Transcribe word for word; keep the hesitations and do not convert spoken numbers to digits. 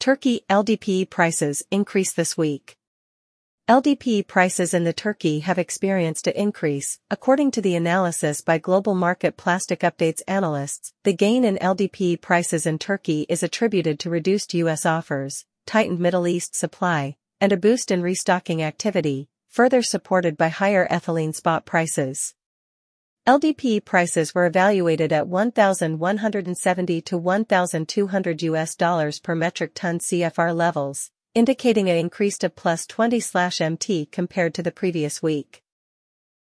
Turkey L D P E prices increase this week. L D P E prices in the Turkey have experienced an increase, according to the analysis by Global Market Plastic Updates analysts. The gain in L D P E prices in Turkey is attributed to reduced U S offers, tightened Middle East supply, and a boost in restocking activity, further supported by higher ethylene spot prices. L D P E prices were evaluated at one thousand one hundred seventy to one thousand two hundred U S dollars per metric ton C F R levels, indicating an increase of plus twenty M T compared to the previous week.